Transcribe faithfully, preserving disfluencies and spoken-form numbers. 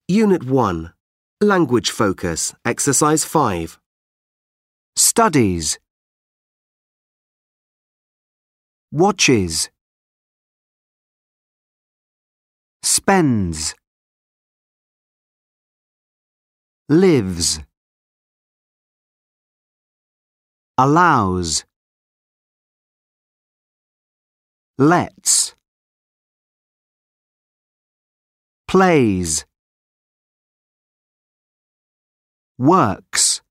Unit one. Language Focus, Exercise five. Studies. Watches. Spends. Lives. Allows. Lets. Plays. Works.